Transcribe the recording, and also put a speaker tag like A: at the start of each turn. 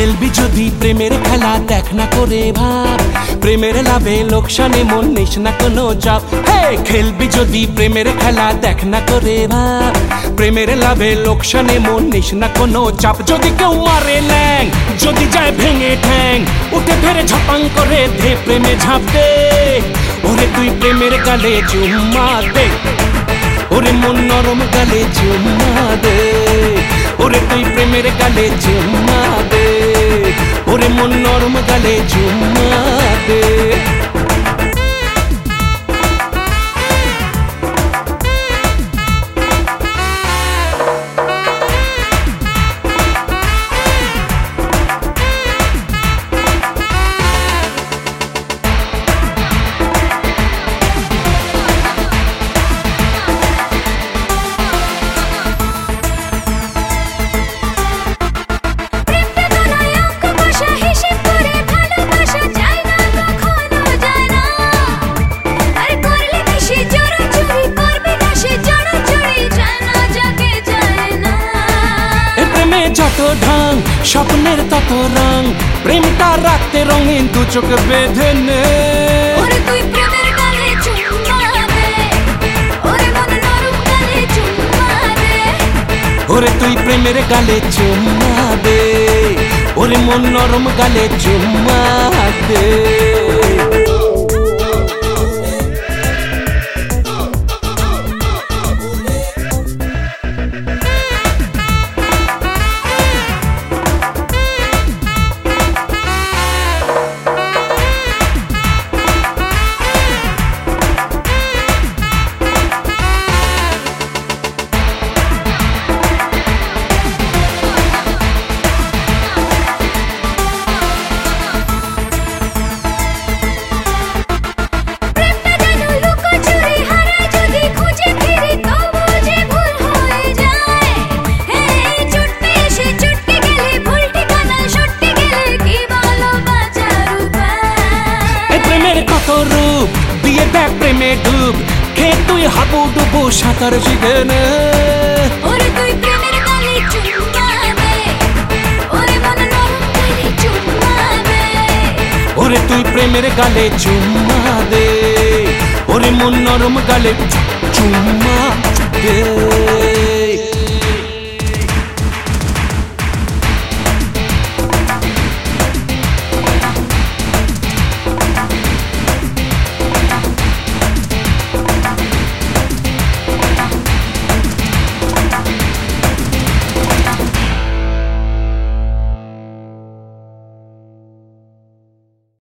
A: খেলবি যদি প্রেমের খেলা দেখ না করে ভাব, প্রেমের লাভে লোকসানে মন নিস না কোনো চাপ। হে খেলবি যদি প্রেমের খেলা দেখ না করে ভাব, প্রেমের লাভে লোকসানে মন নিস না কোনো চাপ। যদি কেউ মারে ল্যাং, যদি যায় ভেঙে ঠ্যাং, উঠে ফেরে ঝপাং করে দে প্রেমে ঝাঁপ দে। ওরে তুই প্রেমের গালে চুম্মা দে, ওরে মন নরম গালে চুম্মা দে। ওরে তুই প্রেমের গালে চুম্মা দে, ওরে মন নরম গালে চুম্মা দে। যত ঢং স্বপ্নের তত রং, প্রেমটা রাখতে রঙিন দু চোখ বেঁধে নে।
B: ওরে তুই প্রেমের গালে চুম্মা দে, ওরে মন নরম গালে চুম্মা দে।
A: ওরে তুই প্রেমের গালে চুম্মা দে, ওরে মন নরম গালে চুম্মা দে। রূপ দিয়ে দেখ প্রেমে ডুব, খে তুই হাবুডুবু সাঁতার শিখে নে।
B: ওরে তুই প্রেমের গালে চুম্মা দে, ওরে মন নরম গালে চুম্মা দে।
A: ওরে তুই প্রেমের গালে চুম্মা দে, ওরে মন নরম গালে চুম্মা দে।